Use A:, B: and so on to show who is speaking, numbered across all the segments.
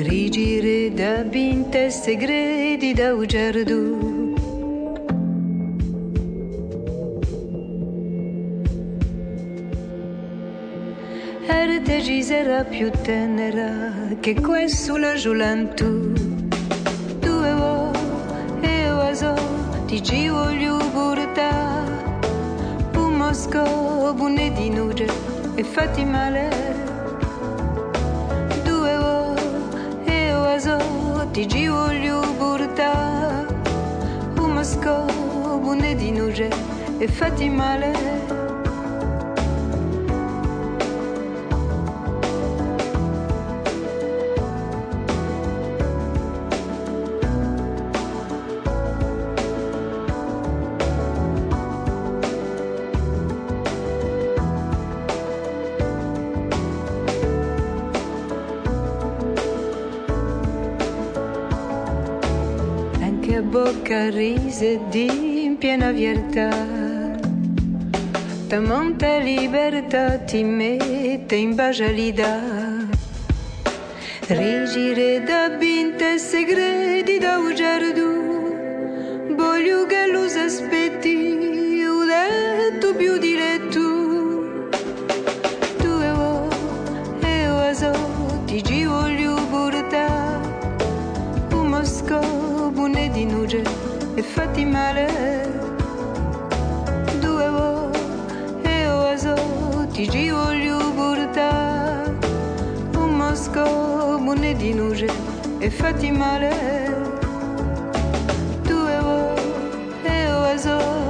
A: rigire da binte segreti da ugiardu. Arte gisera più tenera che questo la gioventù. Due uo e oiseau ti ci voglio portare. Un Mosco bunne di nuge e fatti male. Due uo e oiseau ti ci voglio portare. Un Mosco bunne di nuge e fatti male. Bocca rise di piena verità, ta monta libertà ti mette in bacialità, rigire da binte segreti da ugiardu, voglio che lo aspetti, ho detto più di tu, tu e oiseau ti ci voglio portare, un Mosco bunne di nuge e fatti male. Due uo e oiseau ti ci voglio portare. Un Mosco bunne di nuge e fatti male. Due uo e oiseau.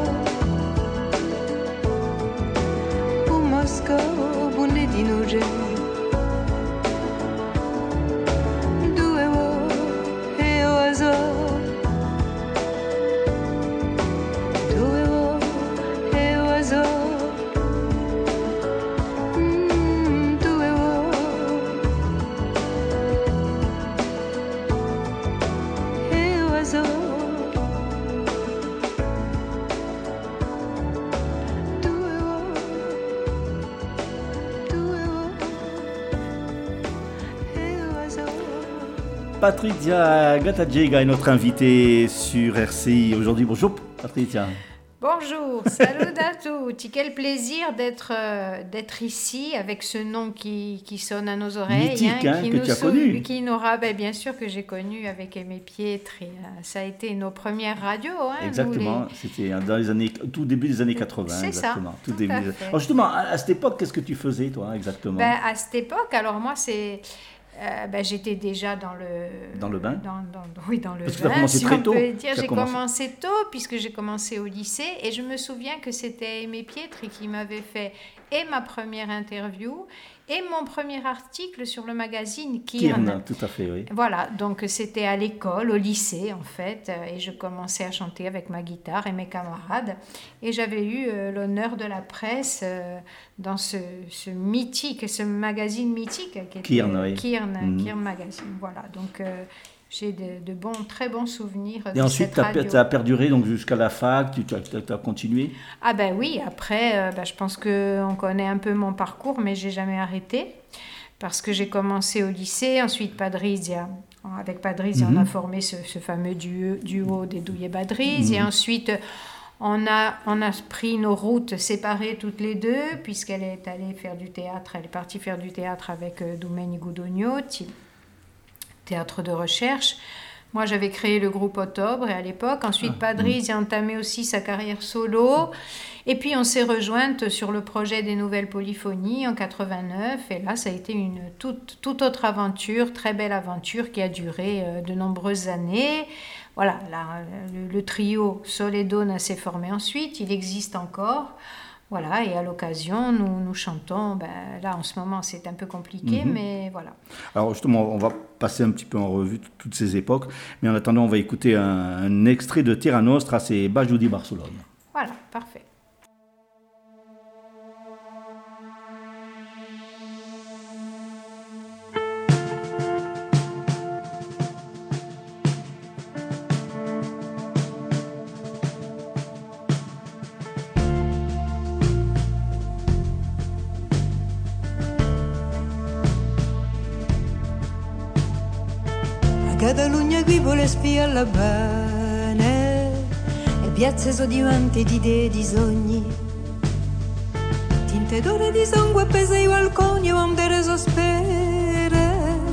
A: Un Mosco bunne di nuge.
B: Patrizia Gattagiega est notre invitée sur RCI aujourd'hui. Bonjour Patrizia.
C: Bonjour, salut à tous. Quel plaisir d'être ici avec ce nom qui sonne à nos oreilles.
B: Mythique, que tu as connu.
C: Qui n'aura, bien sûr que j'ai connu avec Aimé Pietri. Ça a été nos premières radios.
B: Exactement, c'était dans les années, tout début des années 80.
C: C'est
B: exactement.
C: ça,
B: tout début. Alors justement, à cette époque, qu'est-ce que tu faisais toi exactement?
C: À cette époque, alors moi c'est... j'étais déjà dans le
B: bain.
C: Oui, dans le
B: Parce que
C: bain.
B: tu as commencé très tôt.
C: J'ai commencé tôt puisque j'ai commencé au lycée et je me souviens que c'était Aimé Pietri qui m'avait fait et ma première interview et mon premier article sur le magazine Kirn.
B: Tout à fait, oui.
C: Voilà, donc c'était à l'école, au lycée en fait, et je commençais à chanter avec ma guitare et mes camarades. Et j'avais eu l'honneur de la presse dans ce mythique, ce magazine mythique qui était
B: Kirn, oui.
C: Kirn Magazine. Voilà, donc j'ai de très bons souvenirs de cette radio.
B: Et ensuite, tu as perduré donc, jusqu'à la fac, tu as continué?
C: Ah oui, après, je pense qu'on connaît un peu mon parcours, mais je n'ai jamais arrêté, parce que j'ai commencé au lycée, ensuite Padrizia. Avec Padrizia, on a formé ce fameux duo des Douillet Badriz, et ensuite... On a pris nos routes séparées toutes les deux, puisqu'elle est allée faire du théâtre, elle est partie faire du théâtre avec Domenico Gudognotti, théâtre de recherche. Moi, j'avais créé le groupe Octobre à l'époque. Ensuite, Padrizia a entamé aussi sa carrière solo. Et puis, on s'est rejointes sur le projet des Nouvelles Polyphonies en 89. Et là, ça a été une toute autre aventure, très belle aventure qui a duré de nombreuses années. Voilà, là, le trio Soledona s'est formé ensuite, il existe encore. Voilà, et à l'occasion, nous chantons. Là, en ce moment, c'est un peu compliqué, mais voilà.
B: Alors justement, on va passer un petit peu en revue toutes ces époques. Mais en attendant, on va écouter un extrait de Terra Nostra, c'est Baju di Barcelone.
C: Voilà, parfait.
A: da lugna qui vuole spiarla bene e piazze sodivanti di idee e di sogni tinte d'ore di sangue appese ai balconi bandere sospere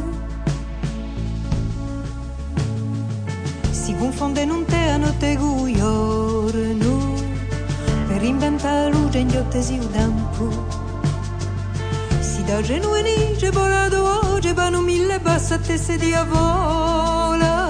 A: si confonde in un te a notte giorno per inventare la luce in giotte si udampo da genuinice volato oggi vanno mille basse a teste di avola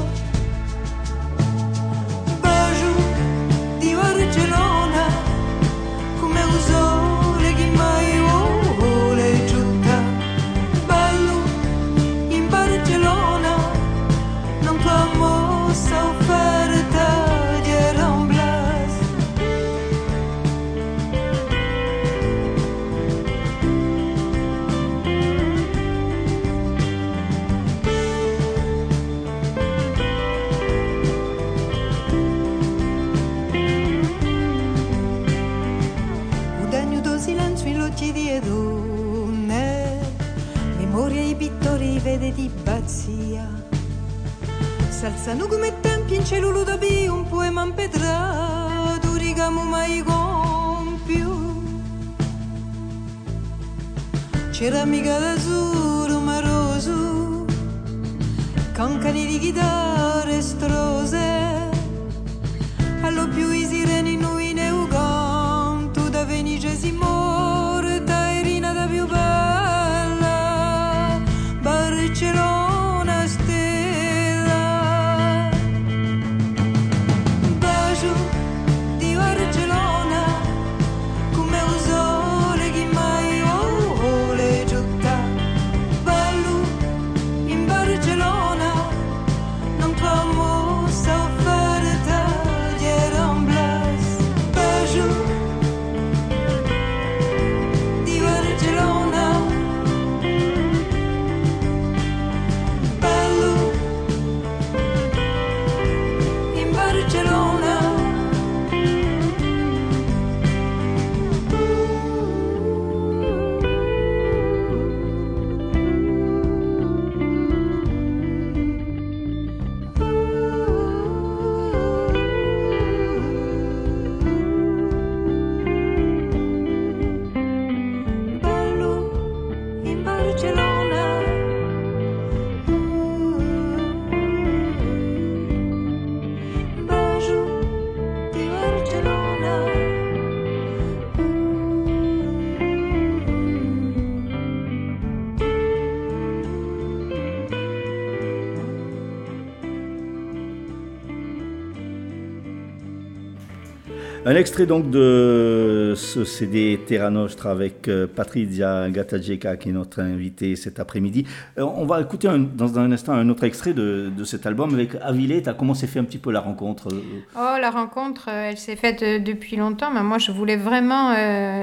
A: bacio di Barcellona come un sole che mai vuole giutta ballo in Barcellona non come s'offerta di Ramblas di donne, memoria i pittori vede di pazzia, s'alzano come tempi in cielo da un poema impetrato, rigamo mai compiù, ceramica d'azzurro maroso, cancani di chitarre strose, allo più i sireni noi ne canto da venicesimo più bella Barcellona stella bacio di Barcellona come un sole che mai vuole giutta ballo in Barcellona non come s'offerta di Ramblas bacio
B: Un extrait donc de ce CD Terra Nostra avec Patrizia Gattageca qui est notre invitée cet après-midi. On va écouter dans un instant un autre extrait de cet album avec Aviletta. Comment s'est fait un petit peu la rencontre?
C: Oh, la rencontre, elle s'est faite depuis longtemps, mais moi je voulais vraiment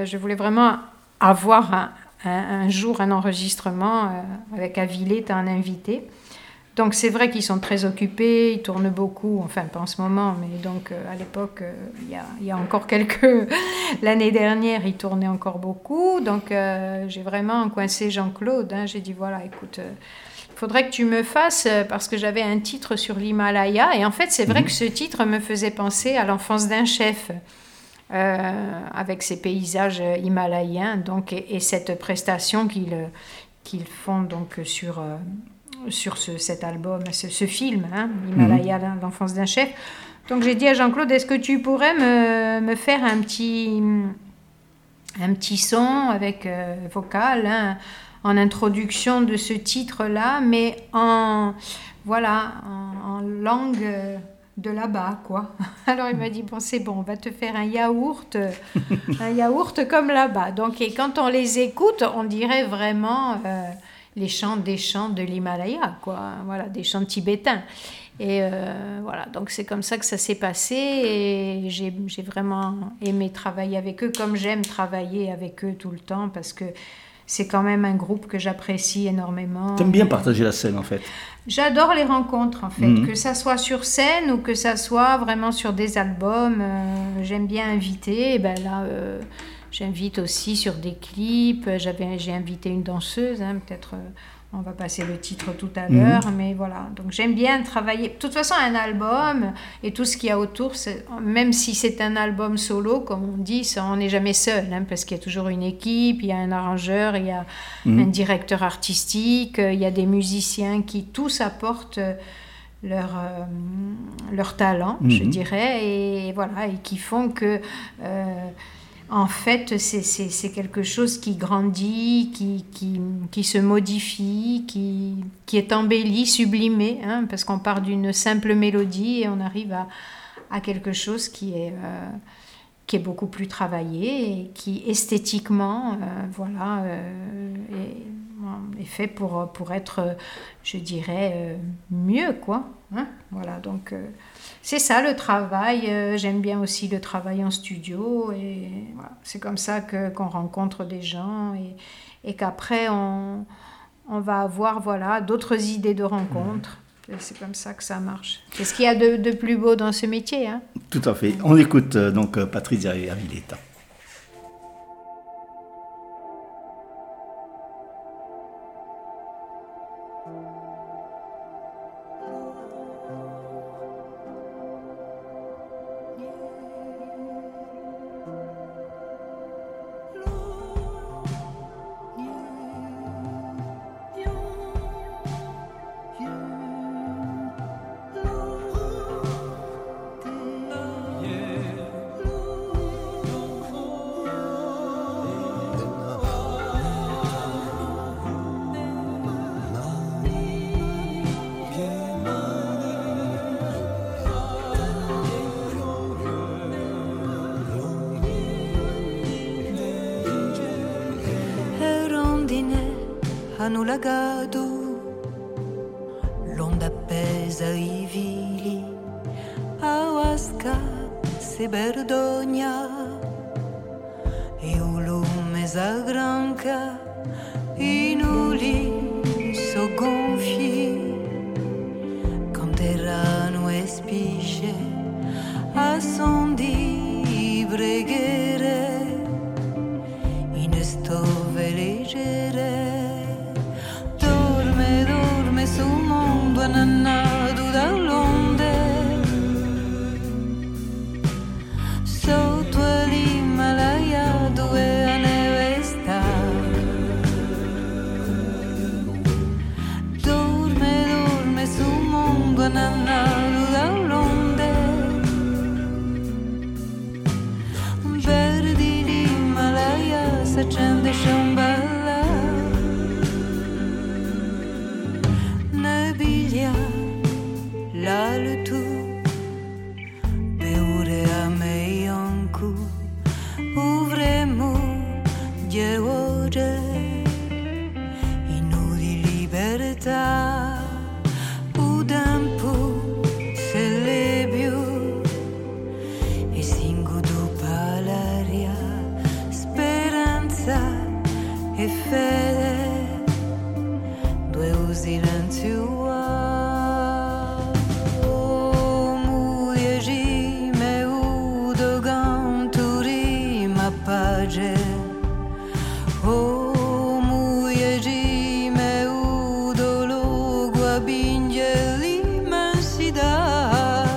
C: avoir un jour un enregistrement avec Aviletta en invité. Donc c'est vrai qu'ils sont très occupés, ils tournent beaucoup, enfin pas en ce moment, mais donc à l'époque, il y a encore l'année dernière, ils tournaient encore beaucoup. Donc j'ai vraiment coincé Jean-Claude, j'ai dit voilà, écoute, il faudrait que tu me fasses, parce que j'avais un titre sur l'Himalaya, et en fait c'est vrai que ce titre me faisait penser à l'enfance d'un chef, avec ses paysages himalayens, donc, et cette prestation qu'ils font donc sur cet album, ce film, Himalaya, l'enfance d'un chef. Donc j'ai dit à Jean-Claude, est-ce que tu pourrais me faire un petit son avec vocal, en introduction de ce titre-là, mais en langue de là-bas, quoi. Alors il m'a dit, bon, c'est bon, on va te faire un yaourt comme là-bas. Donc, et quand on les écoute, on dirait vraiment des chants de l'Himalaya, quoi. Voilà, des chants tibétains. Et voilà, donc c'est comme ça que ça s'est passé, et j'ai vraiment aimé travailler avec eux, comme j'aime travailler avec eux tout le temps, parce que c'est quand même un groupe que j'apprécie énormément.
B: T'aimes bien partager la scène, en fait?
C: J'adore les rencontres, en fait, que ça soit sur scène ou que ça soit vraiment sur des albums. J'aime bien inviter, et ben là, j'invite aussi sur des clips. J'ai invité une danseuse, peut-être On va passer le titre tout à l'heure, mais voilà. Donc j'aime bien travailler. De toute façon, un album et tout ce qu'il y a autour, même si c'est un album solo, comme on dit, on n'est jamais seul, parce qu'il y a toujours une équipe, il y a un arrangeur, il y a un directeur artistique, il y a des musiciens qui tous apportent leur talent, je dirais, et voilà, et qui font que... en fait, c'est quelque chose qui grandit, qui se modifie, qui est embelli, sublimé, parce qu'on part d'une simple mélodie et on arrive à quelque chose qui est beaucoup plus travaillé et qui esthétiquement est fait pour être, je dirais, mieux, quoi. Voilà, donc... c'est ça le travail, j'aime bien aussi le travail en studio et voilà, c'est comme ça qu'on rencontre des gens et qu'après on va avoir d'autres idées de rencontres. Et c'est comme ça que ça marche. C'est ce qu'il y a de plus beau dans ce métier.
B: Tout à fait. On écoute donc Patrizia Avileta.
A: Hanno lagato, l'onda appesa i vili, a Huasca se vergogna, e un lume s'aggranca, in uli so gonfi, canteranno e spisce, a son di preghiere, in stove leggere. Dorme sul mondo annato dall'onde, sotto l'Himalaya dove la neve sta. Dorme sul mondo annato dall'onde, verdi l'Himalaya s'accende Shambhala. Là le tout, beure a meioncu, uvremo Dio oggi, in di libertà, o tempo se le più, e singo dopo l'aria, speranza e fede, due silenzio. Oh, muiegi meu dolo guabinge l'immensità.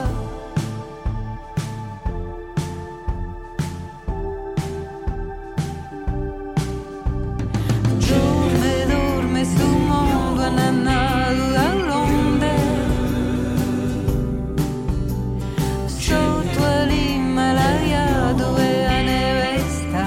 A: Dorme sul mondo annato dall'onde, sotto l'Himalaya dove la neve sta.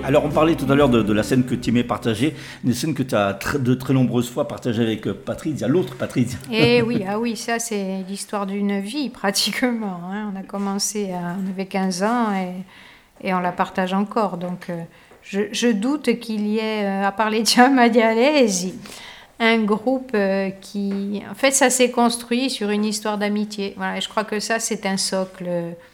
B: Alors on parlait tout à l'heure de la scène que tu aimais partager, une scène que tu as de très nombreuses fois partagée avec Patrizia, l'autre Patrizia.
C: Et oui, ça c'est l'histoire d'une vie pratiquement. Hein. On a commencé, on avait 15 ans et on la partage encore. Donc je doute qu'il y ait, à part les Dialesi, un groupe qui... En fait, ça s'est construit sur une histoire d'amitié. Voilà, et je crois que ça c'est un socle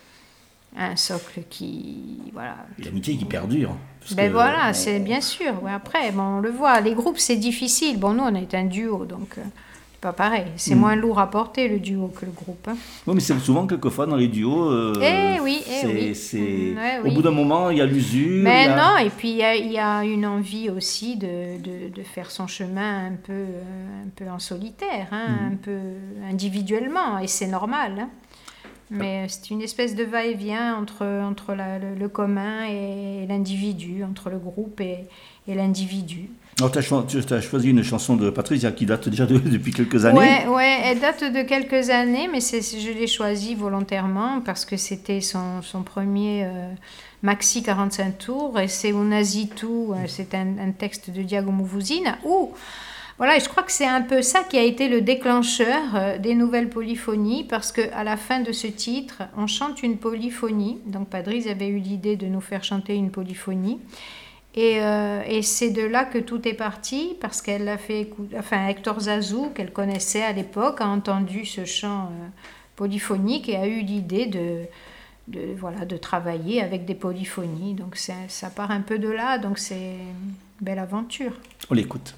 C: qui... Voilà.
B: L'amitié qui perdure.
C: Ben voilà, c'est bien sûr. Ouais, après, bon, on le voit, les groupes, c'est difficile. Bon, nous, on est un duo, donc c'est pas pareil. C'est moins lourd à porter, le duo, que le groupe. Hein.
B: Oui, mais c'est souvent, quelquefois, dans les duos,
C: oui.
B: Au bout d'un moment, il y a l'usure.
C: Mais non, et puis il y a une envie aussi de faire son chemin un peu en solitaire, hein, un peu individuellement, et c'est normal, hein. Mais c'est une espèce de va-et-vient entre le commun et l'individu, entre le groupe et l'individu.
B: Alors, tu as choisi une chanson de Patrizia qui date déjà depuis quelques années.
C: Oui, elle date de quelques années, mais je l'ai choisie volontairement parce que c'était son premier maxi 45 tours, et c'est Unazitu, c'est un texte de Giacomo Fusina, où... Voilà, et je crois que c'est un peu ça qui a été le déclencheur des nouvelles polyphonies, parce qu'à la fin de ce titre, on chante une polyphonie. Donc Patrizia avait eu l'idée de nous faire chanter une polyphonie. Et c'est de là que tout est parti, parce qu'elle l'a fait écouter... Enfin, Hector Zazou, qu'elle connaissait à l'époque, a entendu ce chant polyphonique et a eu l'idée de travailler avec des polyphonies. Donc ça part un peu de là, donc c'est une belle aventure.
B: On l'écoute.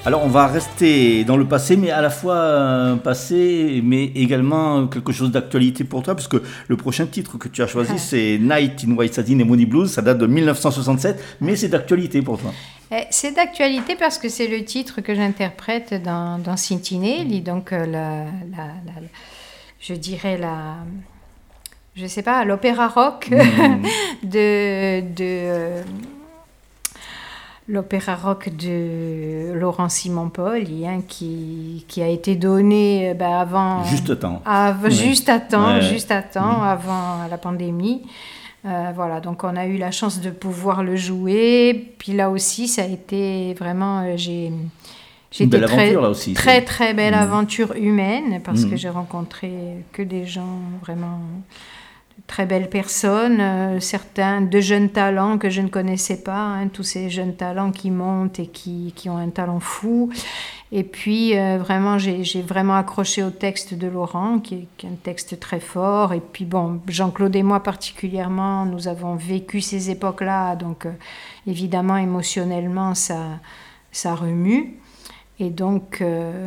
B: Alors on va rester dans le passé, mais à la fois un passé, mais également quelque chose d'actualité pour toi, parce que le prochain titre que tu as choisi, c'est Night in White Satin et Moody Blues, ça date de 1967, mais c'est d'actualité pour toi.
C: C'est d'actualité parce que c'est le titre que j'interprète dans Sentinelli, donc je dirais je sais pas, l'opéra rock l'opéra rock de Laurent Simon-Poli, hein, qui a été donné avant...
B: Juste à temps.
C: Juste à temps, avant la pandémie. Voilà, donc on a eu la chance de pouvoir le jouer. Puis là aussi, ça a été vraiment...
B: une belle aventure, là aussi.
C: Très, très belle aventure humaine, parce que j'ai rencontré que des gens vraiment... très belles personnes, certains de jeunes talents que je ne connaissais pas, hein, tous ces jeunes talents qui montent et qui ont un talent fou. Et puis vraiment, j'ai vraiment accroché au texte de Laurent, qui est un texte très fort. Et puis bon, Jean-Claude et moi particulièrement, nous avons vécu ces époques-là, donc évidemment émotionnellement ça remue. Et donc,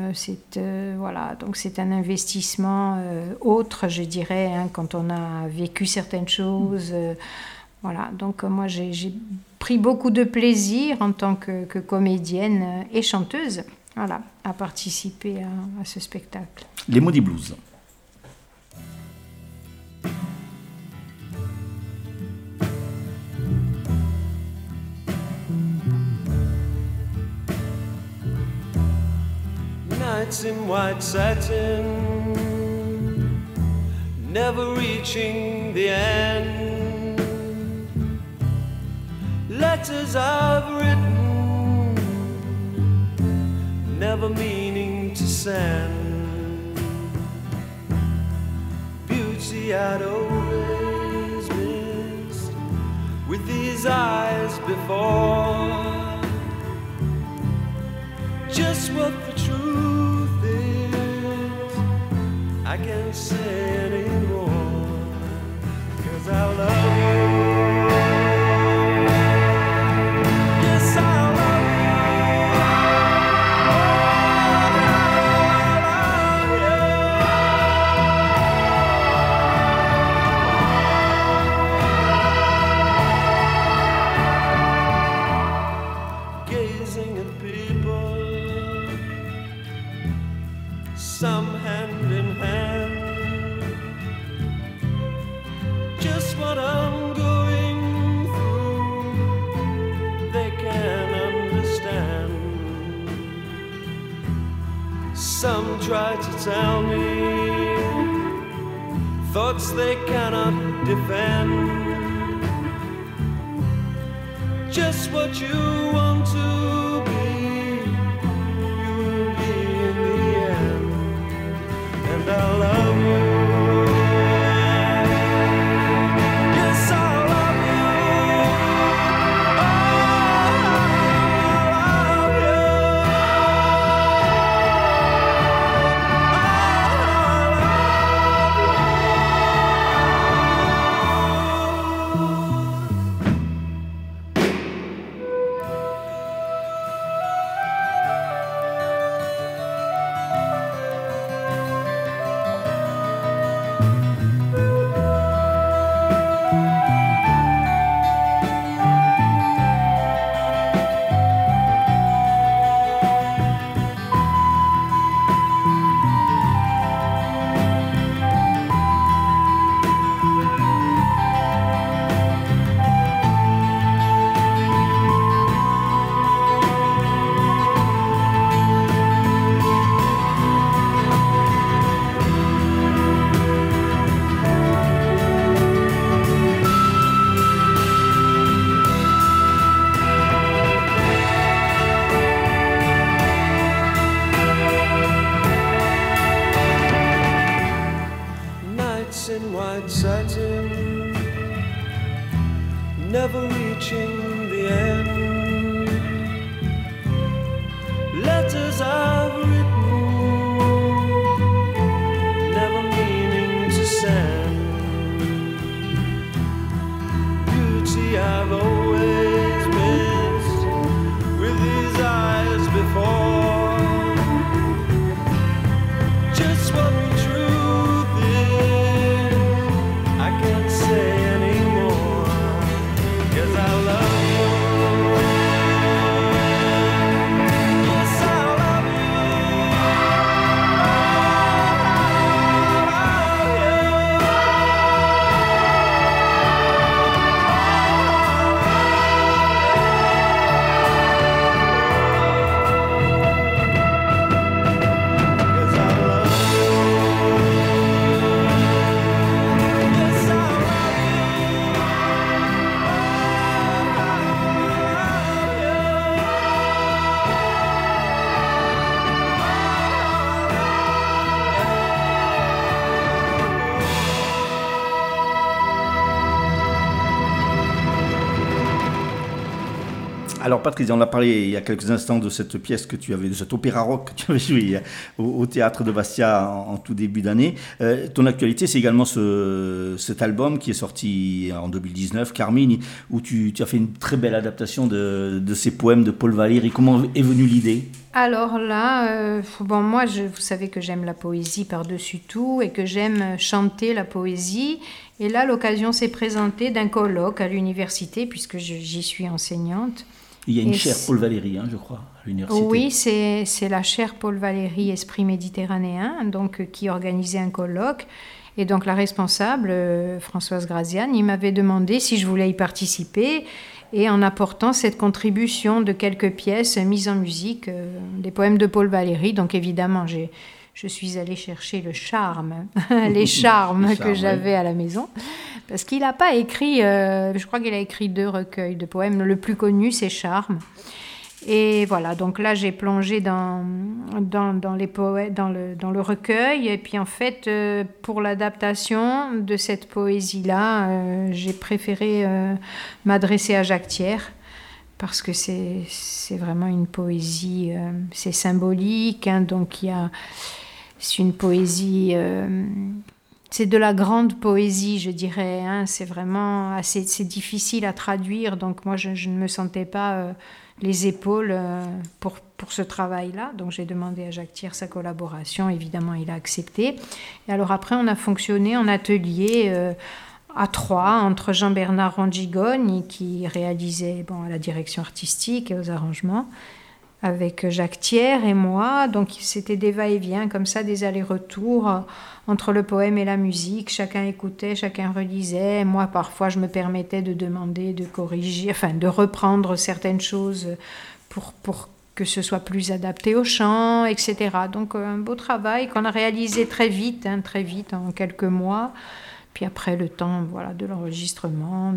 C: c'est un investissement autre, je dirais, hein, quand on a vécu certaines choses. Voilà, donc moi, j'ai pris beaucoup de plaisir en tant que comédienne et chanteuse, voilà, à participer à ce spectacle.
B: Les Moody Blues.
D: Nights in white satin, never reaching the end. Letters I've written, never meaning to send. Beauty I'd always missed with these eyes before. Just what the truth is, I can't say anymore, 'cause I love you. Yes, I love you. Gazing at people, some hand in hand, just what I'm going through, they can understand. Some try to tell me thoughts they cannot defend, just what you want to be, you will be in the end. And I love you. Yes, I love you. Oh, I love you.
B: Alors Patrice, on a parlé il y a quelques instants de cette pièce que tu avais, de cet opéra rock que tu avais joué au théâtre de Bastia en tout début d'année. Ton actualité, c'est également cet album qui est sorti en 2019, Carmine, où tu as fait une très belle adaptation de ces poèmes de Paul Valéry. Comment est venue l'idée ?
C: Alors là, bon, moi, vous savez que j'aime la poésie par-dessus tout et que j'aime chanter la poésie. Et là, l'occasion s'est présentée d'un colloque à l'université, puisque j'y suis enseignante.
B: Il y a une chaire Paul Valéry, je crois, à l'université.
C: Oui, c'est la chaire Paul Valéry, Esprit méditerranéen, donc, qui organisait un colloque. Et donc la responsable, Françoise Graziani, il m'avait demandé si je voulais y participer. Et en apportant cette contribution de quelques pièces mises en musique, des poèmes de Paul Valéry. Donc évidemment, je suis allée chercher le charme, les charmes que j'avais à la maison. Parce qu'il n'a pas écrit, je crois qu'il a écrit 2 recueils de poèmes. Le plus connu, c'est Charmes. Et voilà, donc là, j'ai plongé dans les poèmes, dans le recueil. Et puis en fait, pour l'adaptation de cette poésie-là, j'ai préféré m'adresser à Jacques Thiers, parce que c'est vraiment une poésie, c'est symbolique, donc c'est une poésie, c'est de la grande poésie, je dirais, c'est vraiment c'est difficile à traduire, donc moi je ne me sentais pas les épaules pour ce travail-là, donc j'ai demandé à Jacques Thiers sa collaboration, évidemment il a accepté, et alors après on a fonctionné en atelier à 3, entre Jean-Bernard Rongigogne, qui réalisait à la direction artistique et aux arrangements, avec Jacques Thiers et moi. Donc c'était des va-et-vient, comme ça, des allers-retours entre le poème et la musique. Chacun écoutait, chacun relisait. Moi, parfois, je me permettais de demander, de corriger, enfin, de reprendre certaines choses pour que ce soit plus adapté au chant, etc. Donc un beau travail qu'on a réalisé très vite, en quelques mois. Puis après, le temps, de l'enregistrement,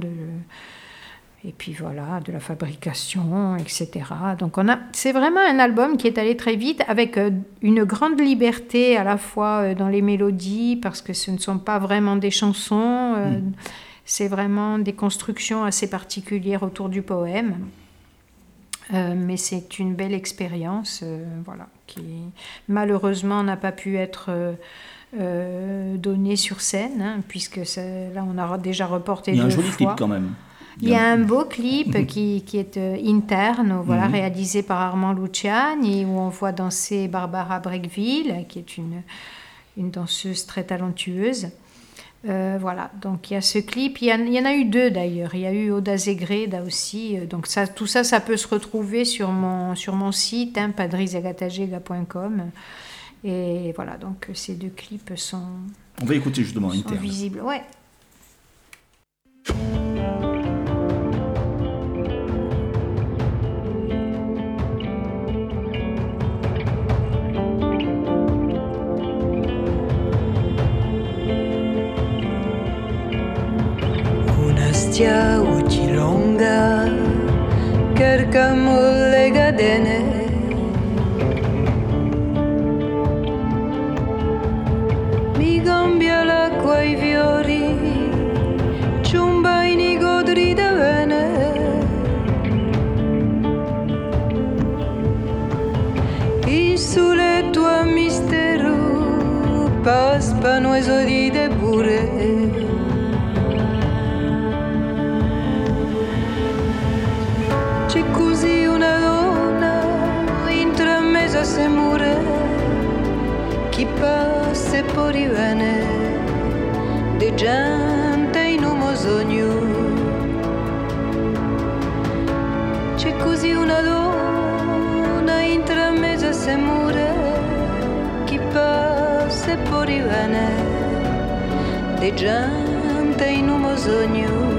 C: et puis de la fabrication, etc. Donc c'est vraiment un album qui est allé très vite, avec une grande liberté à la fois dans les mélodies, parce que ce ne sont pas vraiment des chansons, c'est vraiment des constructions assez particulières autour du poème. Mais c'est une belle expérience, qui malheureusement n'a pas pu être donnée sur scène, puisque là on a déjà reporté 2 fois.
B: Il y a un joli clip quand même.
C: Il y a un beau clip qui est interne, réalisé par Armand Luciani, où on voit danser Barbara Breckville, qui est une danseuse très talentueuse. Donc il y a ce clip. Il y en a eu 2 d'ailleurs. Il y a eu Oda Zegreda aussi. Donc tout ça peut se retrouver sur mon site, padriziagatagega.com. Et voilà, donc ces 2 clips sont...
B: On va écouter justement interne.
C: Visibles, ouais.
A: Utilonga, cercamo le cadene, mi cambia l'acqua ai fiori, ciumba i nicotri da vene, il sole tuo mistero, paspano esodite pure. C'è così una donna intramesa se muore, chi passa e poi riviene, di gente in un sogno. C'è così una donna intramesa se muore, chi passa e poi riviene, di gente in un sogno.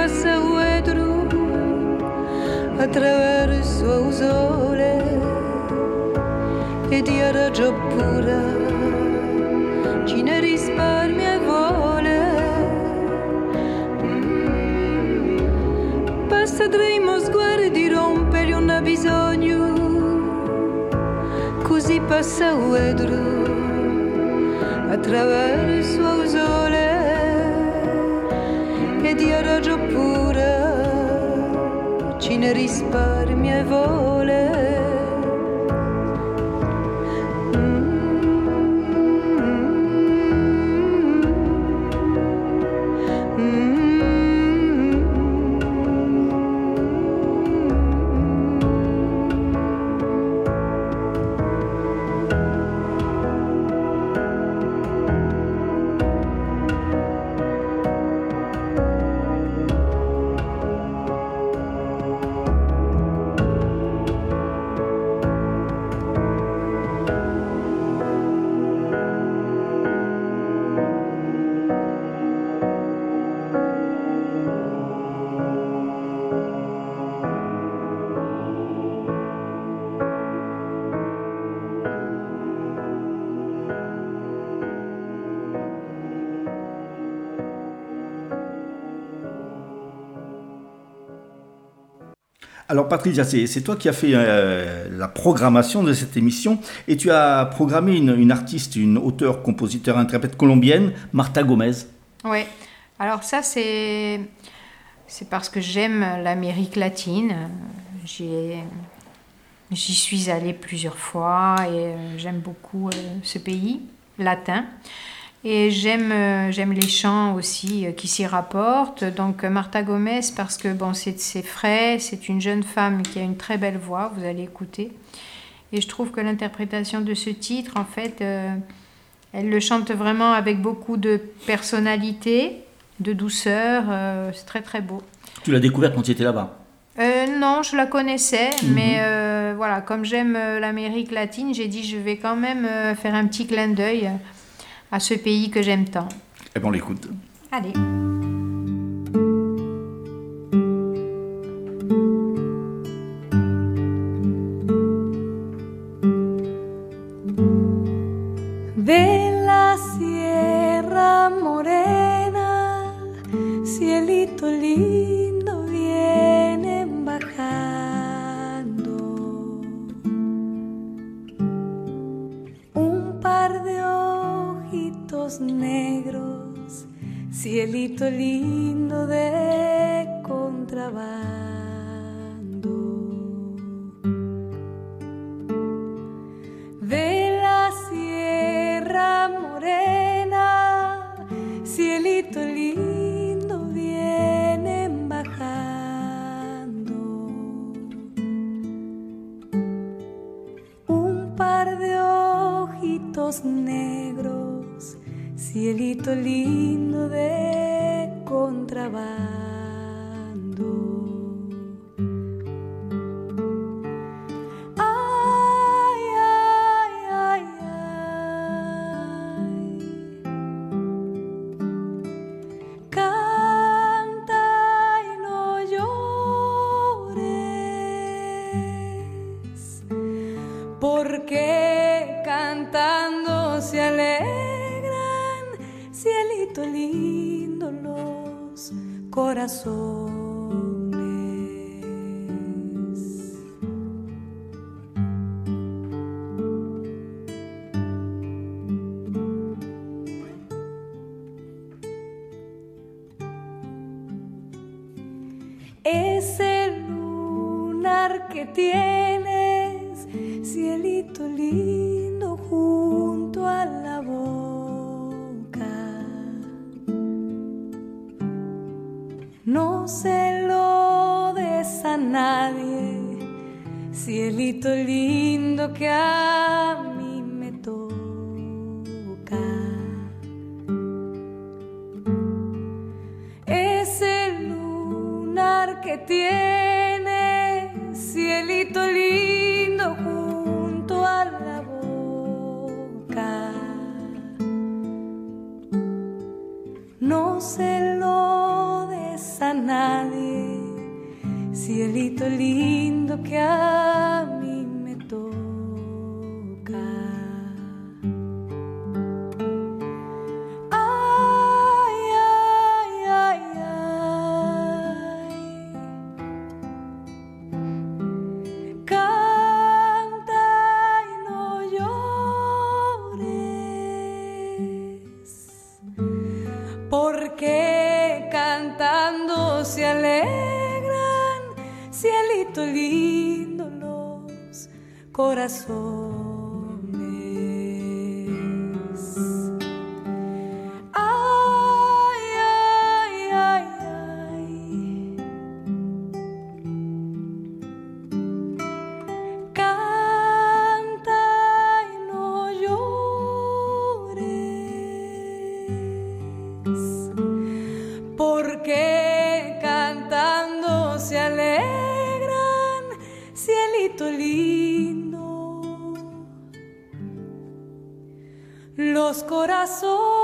A: passa o edro attraverso il sole e di raggio pura ci ne risparmia e vuole. Passa tremo sguardi rompere non ha bisogno, così passa il edro attraverso il sole e di raggio pura ci ne risparmia e vuole.
B: Alors Patricia, c'est toi qui as fait la programmation de cette émission et tu as programmé une artiste, une auteure, compositeur, interprète colombienne, Martha Gomez.
C: Oui, alors ça c'est parce que j'aime l'Amérique latine. J'y suis allée plusieurs fois et j'aime beaucoup ce pays latin. Et j'aime les chants aussi qui s'y rapportent. Donc Martha Gomez, parce que bon, c'est frais, c'est une jeune femme qui a une très belle voix, vous allez écouter. Et je trouve que l'interprétation de ce titre, en fait, elle le chante vraiment avec beaucoup de personnalité, de douceur. C'est très très beau.
B: Tu l'as découverte quand tu étais là-bas?
C: Non, je la connaissais, mais voilà, comme j'aime l'Amérique latine, j'ai dit je vais quand même faire un petit clin d'œil à ce pays que j'aime tant.
B: Eh bien, on l'écoute.
C: Allez.
A: De la Sierra Morena, cielito lindo, vienen bajando un par de ojitos negros, cielito lindo de contrabando. De la Sierra Morena, cielito lindo, vienen bajando un par de ojitos negros, cielito lindo de contrabando. Ay, ay, ay, ay. Canta y no llores, porque cantando se alegran, cielito lindo, los corazones. Ese lunar que tienes, cielito lindo, junto a la boca, no se lo des a nadie, cielito lindo que a mí me toca. Ese lunar que tiene, cielito lindo, junto a la boca, no se lo des pasa a nadie, cielito lindo que a mí me toca. Ay, ay, ay, ay. Canta y no llores, porque cantando se alegran, cielito lindo, los corazones. Ay, ay, ay, ay. Canta y no llores, porque cantando se alegran, cielito lindo, los corazones.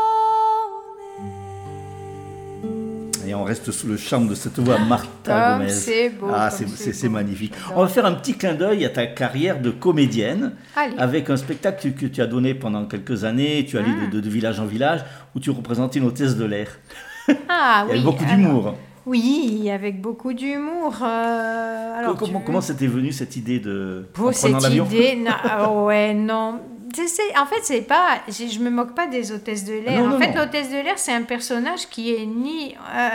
B: Et on reste sous le charme de cette voix, Martha Gomez.
C: C'est beau.
B: C'est magnifique. On va faire un petit clin d'œil à ta carrière de comédienne.
C: Allez.
B: Avec un spectacle que tu as donné pendant quelques années. Tu allais de village en village où tu représentais une hôtesse de l'air.
C: Ah
B: Il y
C: oui.
B: avait beaucoup d'humour.
C: Oui, avec beaucoup d'humour. Alors,
B: Comment c'était venu cette idée de en
C: pour
B: prenant
C: cette
B: l'avion?
C: idée, non, ouais, non. En fait, c'est pas. Je me moque pas des hôtesses de l'air.
B: Non,
C: en fait,
B: non.
C: l'hôtesse de l'air, c'est un personnage qui est ni.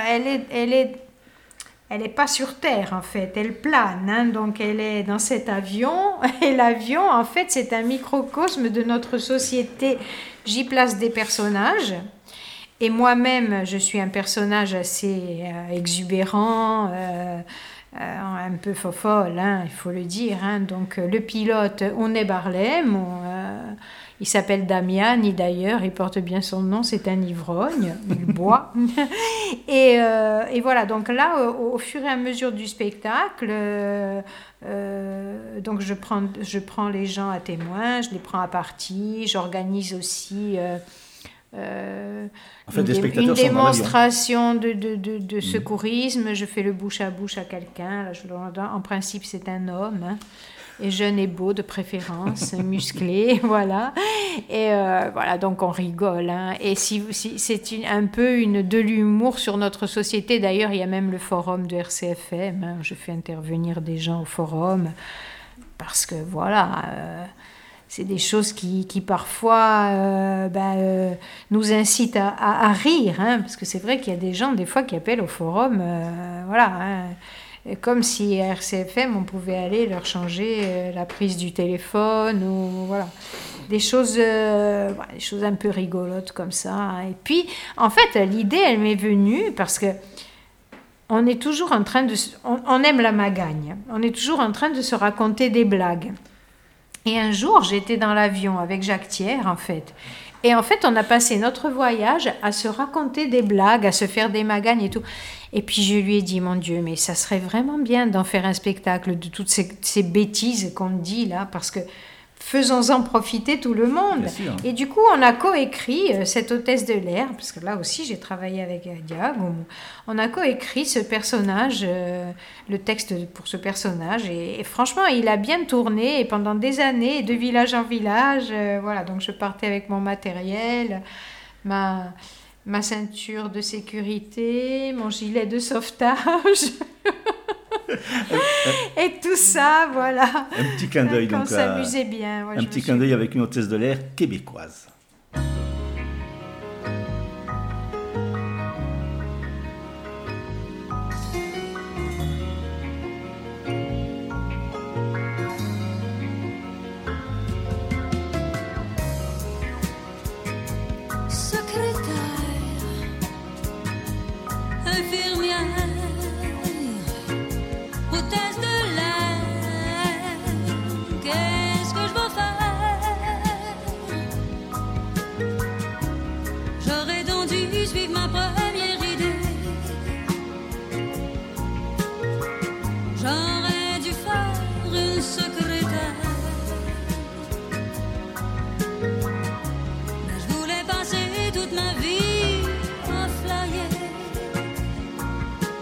C: Elle est pas sur terre en fait. Elle plane, hein, donc elle est dans cet avion. Et l'avion, en fait, c'est un microcosme de notre société. J'y place des personnages. Et moi-même, je suis un personnage assez exubérant, un peu fofolle, hein, il faut le dire. Hein. Donc, le pilote, on est Barlem, il s'appelle Damiani d'ailleurs, il porte bien son nom, c'est un ivrogne, il boit. Et voilà, donc là, au fur et à mesure du spectacle, donc je prends les gens à témoin, je les prends à partie, j'organise aussi...
B: En fait, les
C: une
B: spectateurs sont dans l'avion.
C: démonstration de secourisme, je fais le bouche à bouche à quelqu'un, là, en principe c'est un homme, hein, et jeune et beau de préférence, musclé, voilà, et voilà, donc on rigole, hein. Et si c'est un peu de l'humour sur notre société, d'ailleurs il y a même le forum de RCFM, hein, je fais intervenir des gens au forum, parce que voilà... c'est des choses qui parfois nous incitent à rire, hein, parce que c'est vrai qu'il y a des gens des fois qui appellent au forum, voilà, hein, comme si à RCFM on pouvait aller leur changer la prise du téléphone ou voilà, des choses un peu rigolotes comme ça. Hein. Et puis en fait l'idée elle m'est venue parce que on est toujours en train de, on aime la magagne, on est toujours en train de se raconter des blagues. Et un jour, j'étais dans l'avion avec Jacques Thiers, en fait. Et en fait, on a passé notre voyage à se raconter des blagues, à se faire des magagnes et tout. Et puis, je lui ai dit, mon Dieu, mais ça serait vraiment bien d'en faire un spectacle de toutes ces bêtises qu'on dit là, parce que faisons-en profiter tout le monde. Et du coup, on a coécrit cette hôtesse de l'air, parce que là aussi, j'ai travaillé avec Diago. On a coécrit ce personnage, le texte pour ce personnage. Et franchement, il a bien tourné. Et pendant des années, de village en village, voilà. Donc, je partais avec mon matériel, ma ceinture de sécurité, mon gilet de sauvetage... et tout ça, voilà.
B: Un petit clin d'œil donc.
C: On s'amusait bien. Ouais,
B: un petit clin d'œil avec une hôtesse de l'air québécoise.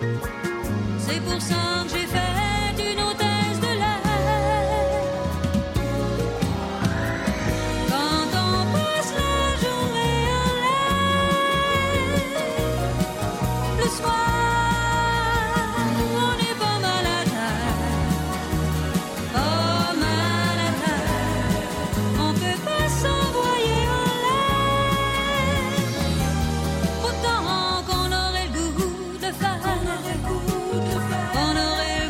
E: C'est pour ça que j'ai fait une hôtesse de l'air. Quand on passe la journée en l'air, le soir on est pas mal à terre, pas mal à terre. On peut pas s'envoyer en l'air, autant qu'on aurait le goût de faire, on aurait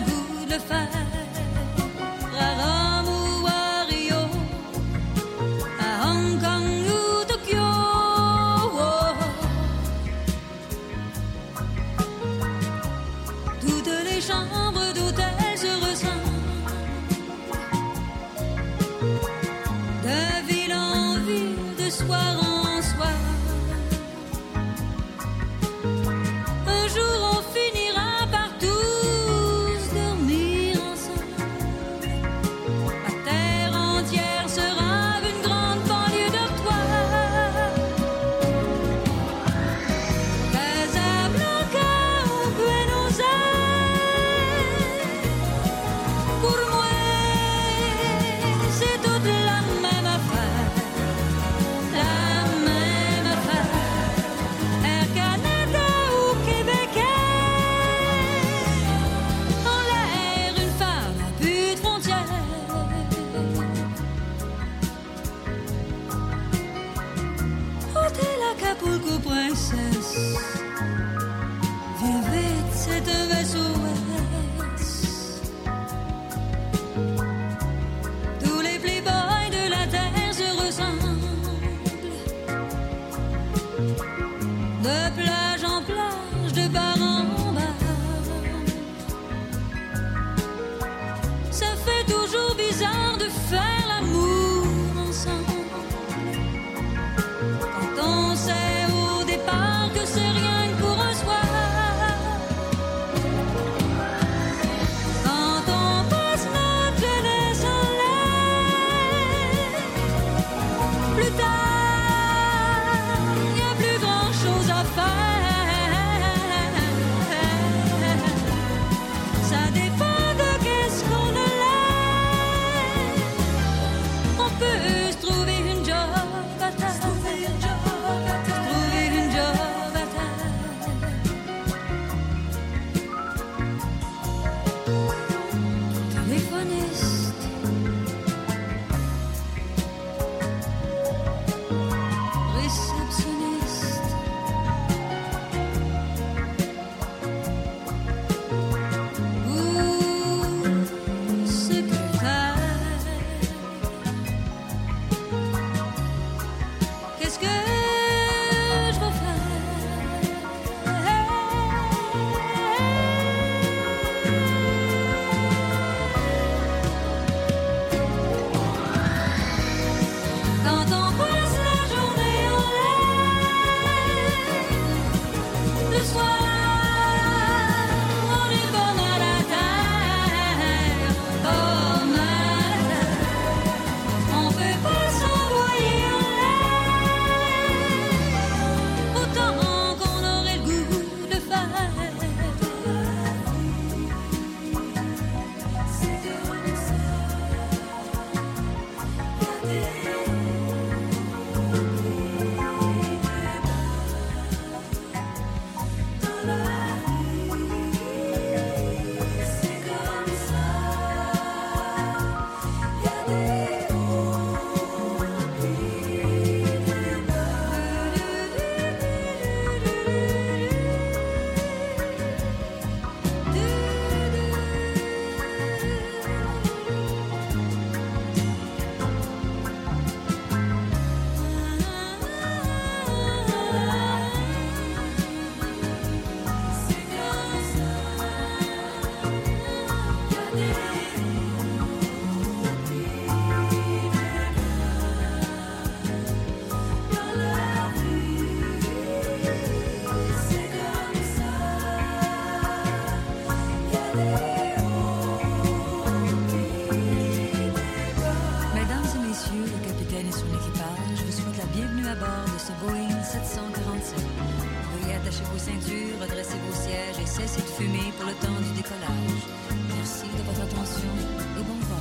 E: de fumée pour le temps du décollage. Merci de votre attention et bon vol.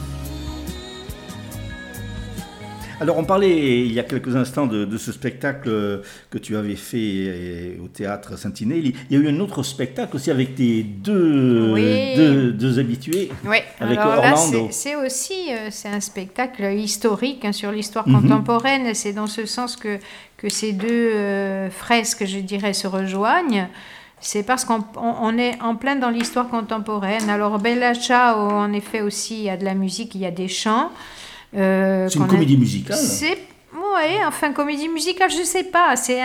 B: Alors, on parlait il y a quelques instants de ce spectacle que tu avais fait au théâtre Saint-Inél. Il y a eu un autre spectacle aussi avec tes deux habitués.
C: Oui,
B: Avec
C: alors là,
B: Orlando.
C: c'est aussi c'est un spectacle historique sur l'histoire contemporaine. C'est dans ce sens que ces deux fresques, je dirais, se rejoignent. C'est parce qu'on est en plein dans l'histoire contemporaine. Alors, Bella Ciao, en effet, aussi, il y a de la musique, il y a des chants.
B: C'est une comédie musicale.
C: Oui, enfin, comédie musicale, je sais pas. C'est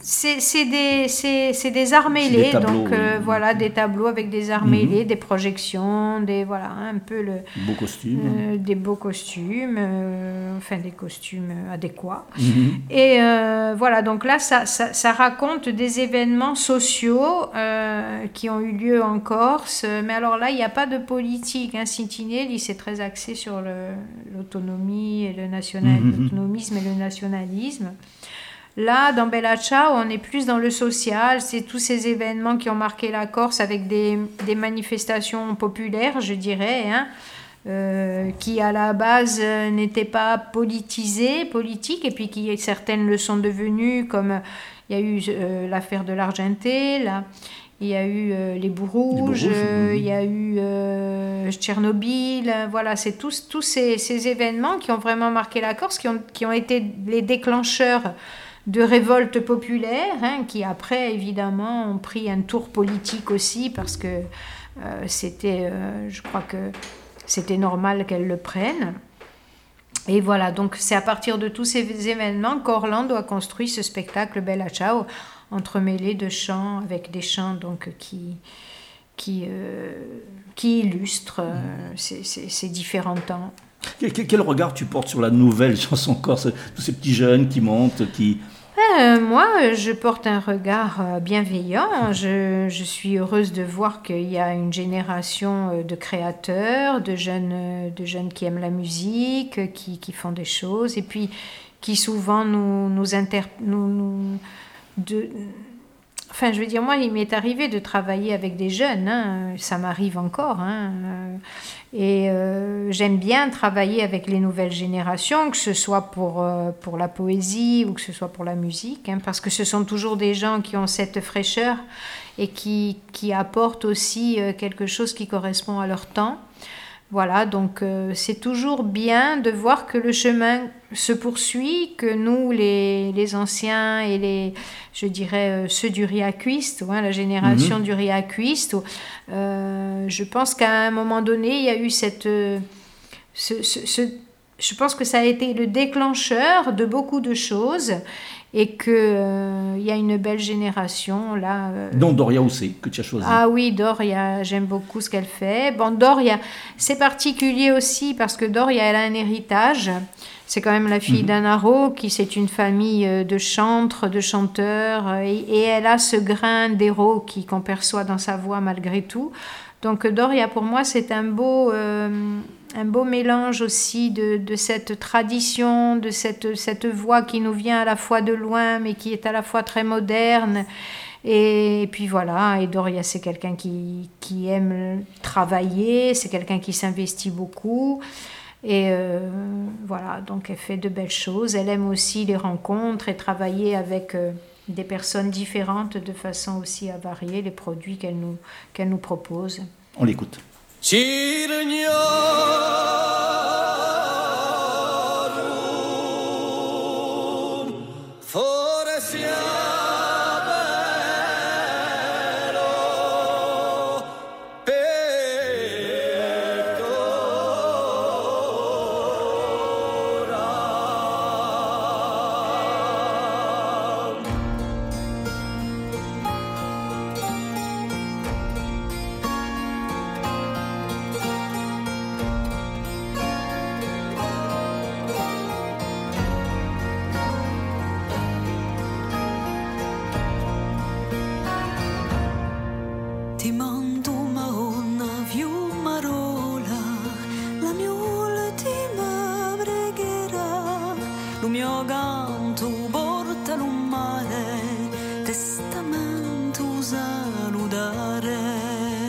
C: des arts mêlés.
B: des tableaux,
C: Donc,
B: oui.
C: voilà, des tableaux avec des arts mêlés, des projections, voilà, un peu
B: Beaux costumes.
C: des beaux costumes, enfin, des costumes adéquats.
B: Mhm.
C: Et voilà, donc là, ça raconte des événements sociaux qui ont eu lieu en Corse. Mais alors là, il n'y a pas de politique. Saint-Inél, c'est très axé sur l'autonomie et l'autonomisme et le nationalisme. Là, dans Bella Ciao, on est plus dans le social. C'est tous ces événements qui ont marqué la Corse avec des manifestations populaires, je dirais, qui à la base n'étaient pas politiques, et puis qui certaines le sont devenues, comme il y a eu l'affaire de l'Argenté, là. Il y a eu les Boues Rouges, il y a eu Tchernobyl, voilà, c'est tous ces événements qui ont vraiment marqué la Corse, qui ont été les déclencheurs de révoltes populaires, qui après, évidemment, ont pris un tour politique aussi, parce que je crois que c'était normal qu'elles le prennent. Et voilà, donc c'est à partir de tous ces événements qu'Orlando a construit ce spectacle Bella Ciao, entremêlé de chants, avec des chants donc, qui illustrent ces différents temps.
B: Quel regard tu portes sur la nouvelle chanson corse, tous ces petits jeunes qui montent, qui...
C: Moi, je porte un regard bienveillant. Je suis heureuse de voir qu'il y a une génération de créateurs, de jeunes qui aiment la musique, qui font des choses, et puis qui souvent Enfin, je veux dire, moi, il m'est arrivé de travailler avec des jeunes, ça m'arrive encore, et j'aime bien travailler avec les nouvelles générations, que ce soit pour la poésie ou que ce soit pour la musique, parce que ce sont toujours des gens qui ont cette fraîcheur et qui apportent aussi quelque chose qui correspond à leur temps. Voilà, donc c'est toujours bien de voir que le chemin se poursuit, que nous, les anciens et je dirais ceux du riacuiste, la génération du riacuiste, je pense qu'à un moment donné, il y a eu je pense que ça a été le déclencheur de beaucoup de choses, et qu'il y a une belle génération là.
B: Dont Doria Houssé, que tu as choisi.
C: Ah oui, Doria, j'aime beaucoup ce qu'elle fait. Bon, Doria, c'est particulier aussi parce que Doria, elle a un héritage. C'est quand même la fille d'un Haro, c'est une famille de chantres, de chanteurs, et elle a ce grain d'héros qu'on perçoit dans sa voix malgré tout. Donc Doria, pour moi, c'est un beau mélange aussi de cette tradition, de cette voix qui nous vient à la fois de loin, mais qui est à la fois très moderne. Et puis voilà, et Doria, c'est quelqu'un qui aime travailler, c'est quelqu'un qui s'investit beaucoup. Et voilà, donc elle fait de belles choses. Elle aime aussi les rencontres et travailler avec des personnes différentes de façon aussi à varier les produits qu'elle nous propose.
B: On l'écoute.
E: Ti mando una fiumarola, la mia ultima preghiera, lo mio canto porta un mare, testamento salutare.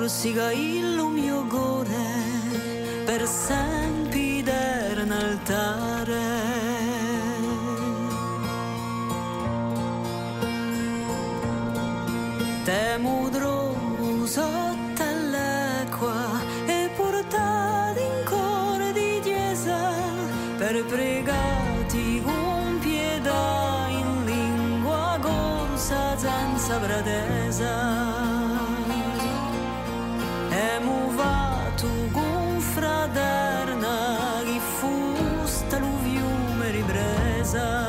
A: siga il mio gore per sempiter n'altare. Te mudro sotto l'acqua e portati in cuore di chiesa per pregati con pietà in lingua corsa senza pretesa. E muovato con fraterna chi fusta l'uviume ripresa.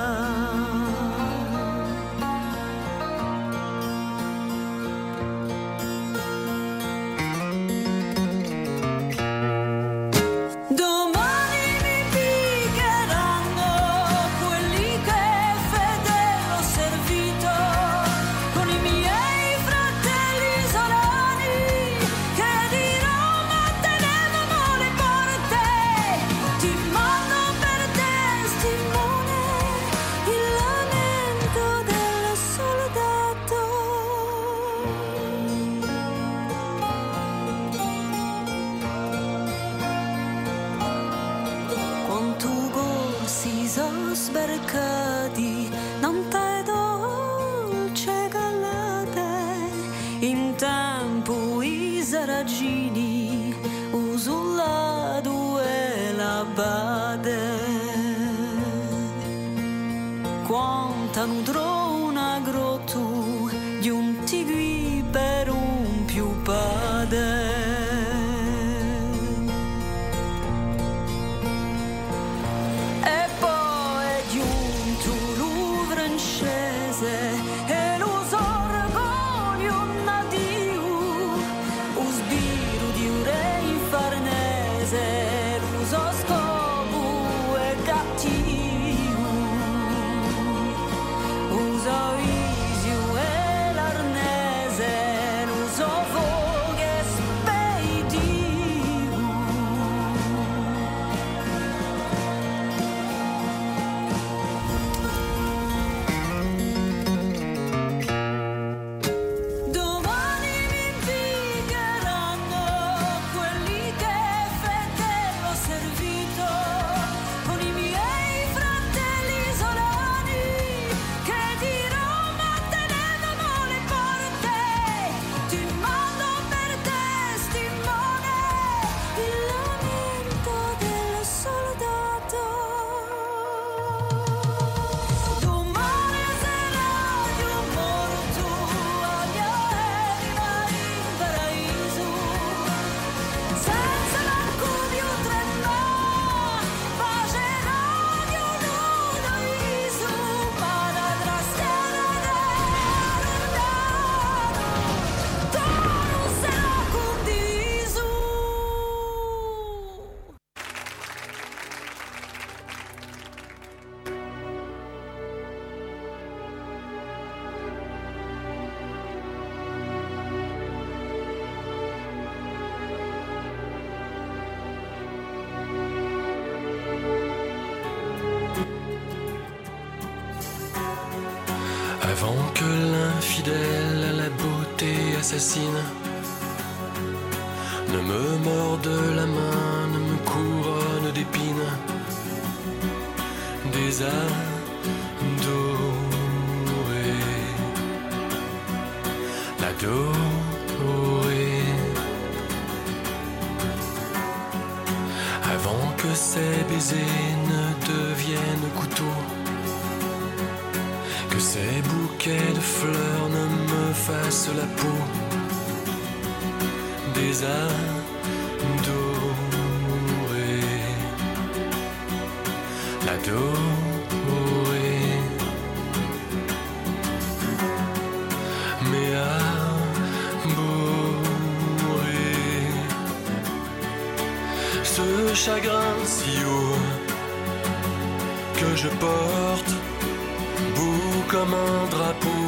A: Sbarcati, non te dolce calate, in tempo i saragini usullato e la bade. Quanta nutro una grotto di un tigui per un più pade. E lo sorgoglio nadio, lo sbiro di un re infarnese, l'uso scopo e cattivo, uso visio e l'arnese, l'uso fuoco e speditivo.
F: Avant que l'infidèle à la beauté assassine ne me morde la main, ne me couronne d'épines, des adorés, l'adoré. Avant que ces baisers ne deviennent couteaux, que ces bouquets de fleurs ne me fassent la peau, des adorés, l'adoré. Mais abhorré, ce chagrin si haut que je porte, beau comme un drapeau,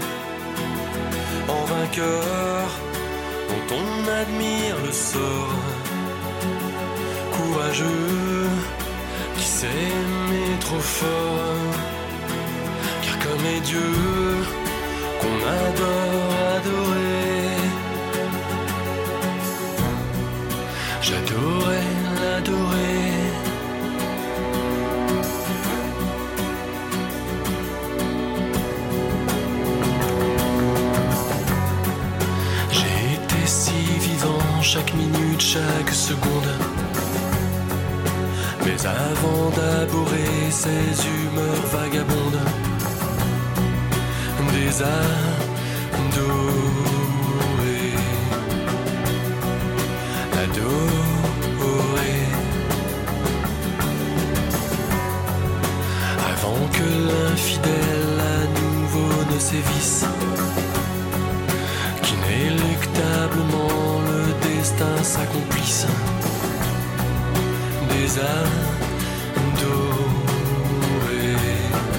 F: en vainqueur dont on admire le sort, courageux qui sait aimer trop fort, car comme les dieux qu'on adore adorer, chaque seconde. Mais avant d'abhorrer ces humeurs vagabondes, des adorés, adorés, avant que l'infidèle à nouveau ne sévisse, qu'inéluctablement le destin s'accomplisse. Des adorés,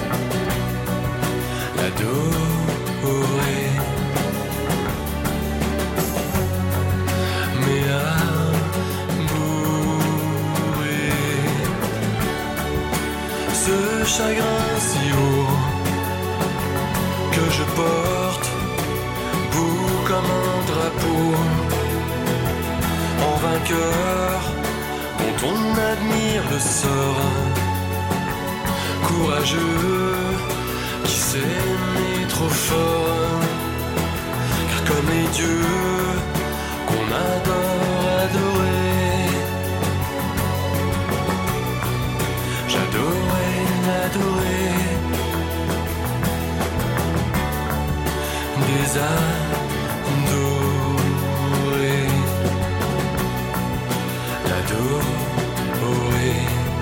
F: adorés, mais amoureux. Ce chagrin si haut que je porte, beau comme un drapeau, en vainqueur, dont on admire le sort, courageux, qui s'aimait trop fort, car comme les dieux qu'on adore adorer, j'adorais l'adorer, des adorés, l'adoré,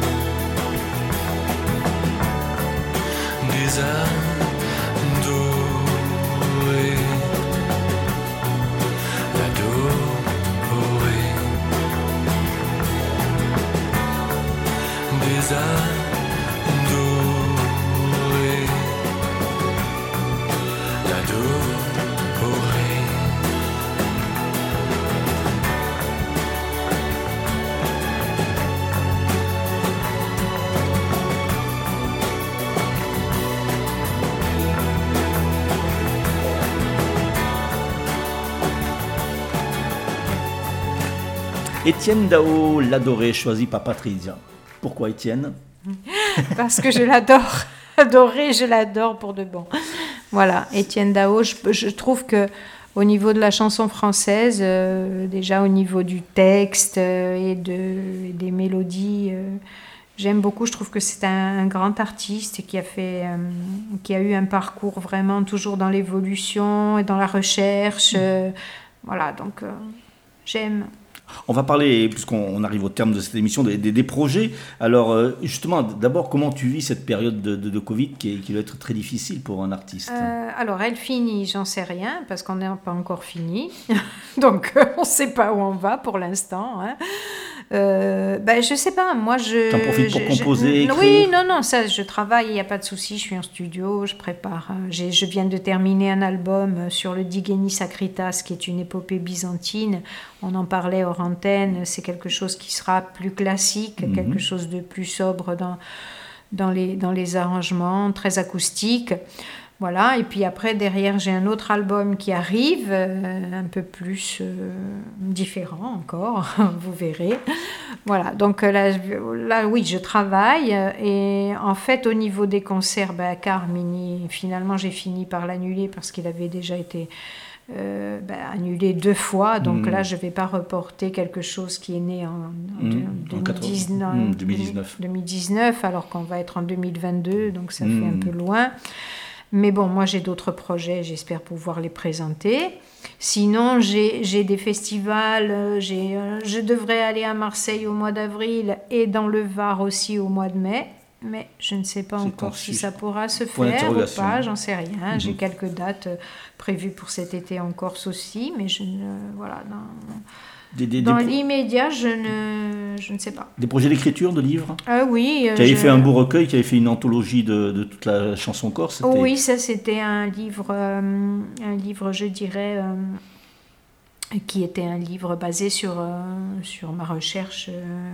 F: des adorés, l'adoré, des adorés, l'adoré.
B: Étienne Daho, l'adoré, choisi par Patricia. Pourquoi Étienne?
C: Parce que je l'adore. Adoré, je l'adore pour de bon. Voilà, Étienne Daho, je trouve que au niveau de la chanson française, déjà au niveau du texte et des mélodies, j'aime beaucoup. Je trouve que c'est un grand artiste qui a eu un parcours vraiment toujours dans l'évolution et dans la recherche. Voilà, donc j'aime.
B: On va parler, puisqu'on arrive au terme de cette émission, des projets. Alors, justement, d'abord, comment tu vis cette période de Covid qui doit être très difficile pour un artiste?
C: Alors, elle finit, j'en sais rien, parce qu'on n'a pas encore fini. Donc, on ne sait pas où on va pour l'instant. Hein. Je sais pas, moi je...
B: T'en profites pour composer, écrire?
C: Oui, non, ça, je travaille, il n'y a pas de souci, je suis en studio, je prépare. Je viens de terminer un album sur le Digeni Sakritas, qui est une épopée byzantine. On en parlait hors antenne, c'est quelque chose qui sera plus classique, quelque chose de plus sobre dans les arrangements, très acoustique. Voilà, et puis après, derrière, j'ai un autre album qui arrive, un peu plus différent encore, vous verrez. Voilà, donc là, oui, je travaille. Et en fait, au niveau des concerts, Carmini, finalement, j'ai fini par l'annuler parce qu'il avait déjà été annulé 2 fois. Donc là, je ne vais pas reporter quelque chose qui est né en 2019, alors qu'on va être en 2022, donc ça fait un peu loin. Mais bon, moi j'ai d'autres projets, j'espère pouvoir les présenter. Sinon, j'ai des festivals, je devrais aller à Marseille au mois d'avril et dans le Var aussi au mois de mai. Mais je ne sais pas encore si ça pourra se faire ou pas, j'en sais rien. J'ai quelques dates prévues pour cet été en Corse aussi, mais voilà... Dans l'immédiat, je ne sais pas.
B: Des projets d'écriture, de livres?
C: Oui.
B: Tu avais fait un beau recueil, tu avais fait une anthologie de toute la chanson corse.
C: Oui, ça c'était un livre, je dirais, qui était un livre basé sur ma recherche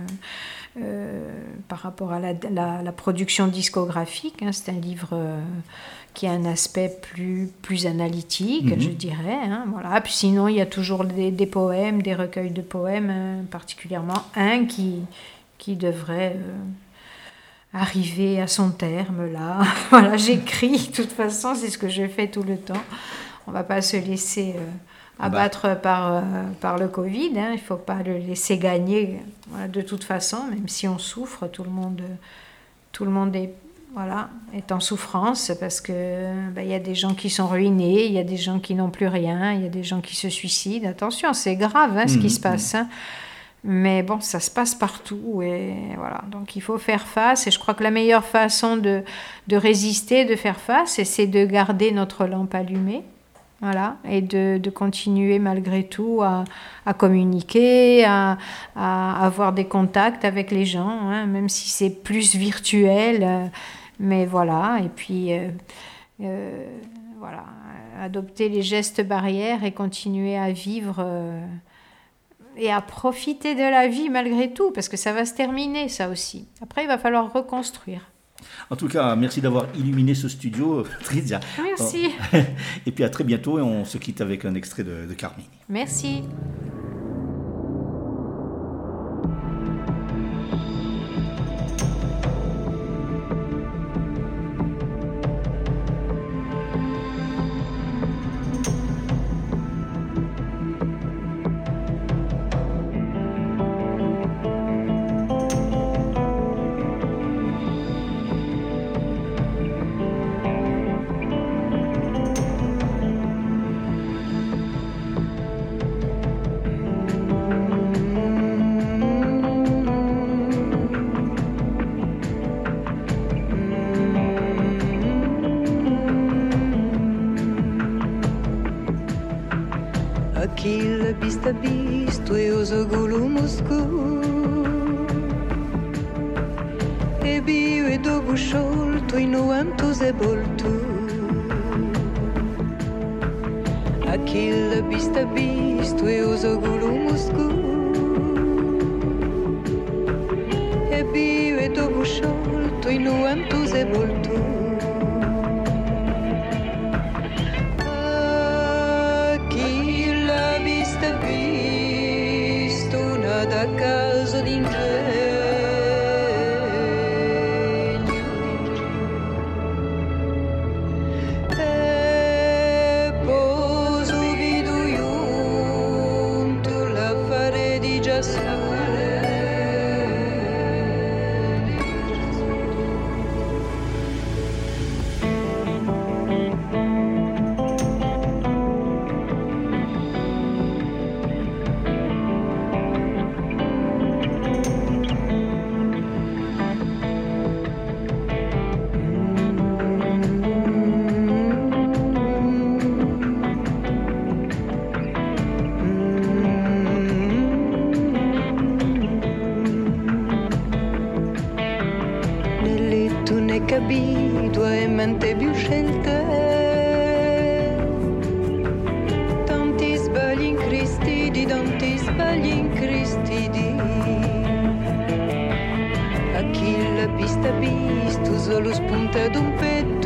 C: par rapport à la production discographique. Hein. C'est un livre... qui a un aspect plus analytique, je dirais. Hein, voilà. Puis sinon, il y a toujours des poèmes, des recueils de poèmes, particulièrement un qui devrait arriver à son terme, là. Voilà, j'écris, de toute façon, c'est ce que je fais tout le temps. On ne va pas se laisser abattre par le Covid. Hein. Il ne faut pas le laisser gagner. Voilà, de toute façon, même si on souffre, tout le monde est en souffrance parce que y a des gens qui sont ruinés, il y a des gens qui n'ont plus rien, il y a des gens qui se suicident. Attention, c'est grave ce qui se passe. Hein. Mais bon, ça se passe partout et voilà. Donc il faut faire face et je crois que la meilleure façon de résister, de faire face, c'est de garder notre lampe allumée. Voilà, et de continuer malgré tout à communiquer, à avoir des contacts avec les gens, hein, même si c'est plus virtuel. Mais voilà, et puis voilà, adopter les gestes barrières et continuer à vivre et à profiter de la vie malgré tout, parce que ça va se terminer, ça aussi. Après, il va falloir reconstruire.
B: En tout cas, merci d'avoir illuminé ce studio, Patrizia.
C: Merci.
B: Et puis à très bientôt, et on se quitte avec un extrait de Carmini.
C: Merci.
A: Achille bista bistu e osogulu muscu e biu e dobu sciolto in uantus e boltu Achille bista bistu e osogulu muscu e biu e dobu sciolto in uantus e boltu da caso d'ingegno e poso vidu junto l'affare di Gesù. Capito e mente più scelte tanti sbagli incristiti Achille pista pistu solo spunta d'un petto